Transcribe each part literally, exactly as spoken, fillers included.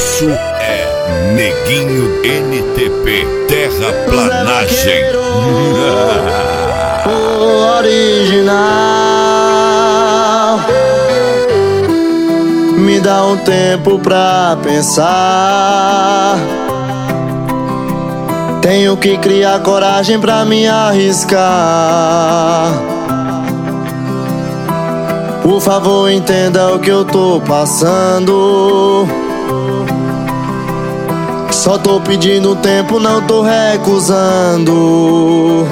Isso é Neguinho N T P, terraplanagem. O original. Me dá um tempo pra pensar. Tenho que criar coragem pra me arriscar. Por favor, entenda o que eu tô passando. Só tô pedindo tempo, não tô recusando.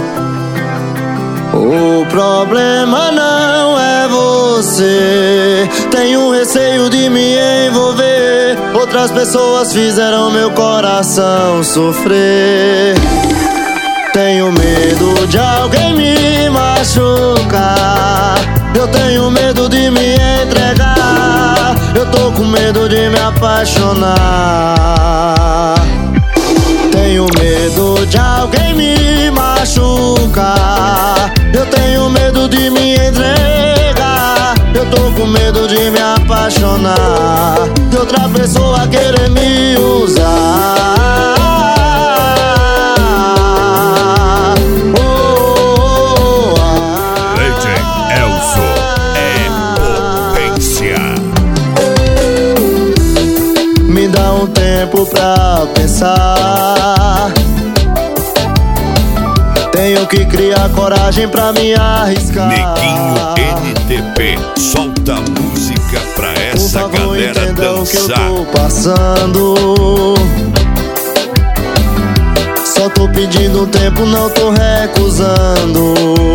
O problema não é você. Tenho receio de me envolver. Outras pessoas fizeram meu coração sofrer. Tenho medo de alguém me machucar. Eu tenho medo de me entregar. Eu tô com medo de me apaixonar. Tenho medo de alguém me machucar. Eu tenho medo de me entregar. Eu tô com medo de me apaixonar. De outra pessoa querer me usar. Me dá um tempo pra pensar. Tenho que criar coragem pra me arriscar. Neguinho N T P, solta a música pra essa Por favor, galera entenda dançar. o que eu tô passando. Só tô pedindo tempo, não tô recusando.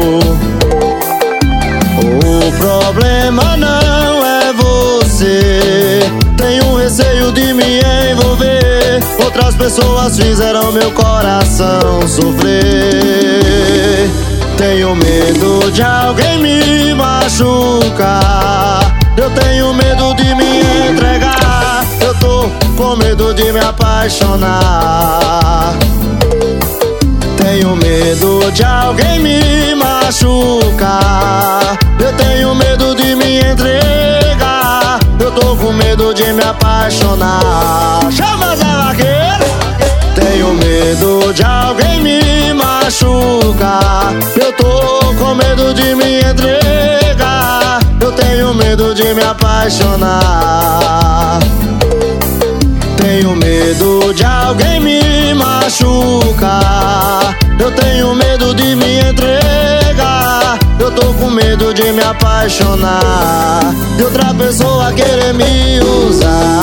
O problema não é você. Tenho receio de me envolver. Outras pessoas fizeram meu coração sofrer. Tenho medo de alguém me machucar. Eu tenho medo de me entregar. Eu tô com medo de me apaixonar. Tenho medo de alguém me machucar. Eu tenho medo de me entregar. Eu tô com medo de me apaixonar. Chama Zé Vaqueiro! Tenho medo de alguém me machucar. Eu tô com medo de me entregar. Eu tenho medo de me apaixonar. Tenho medo de alguém me machucar. Eu tenho medo de me entregar. Eu tô com medo de me apaixonar. De outra pessoa querer me usar.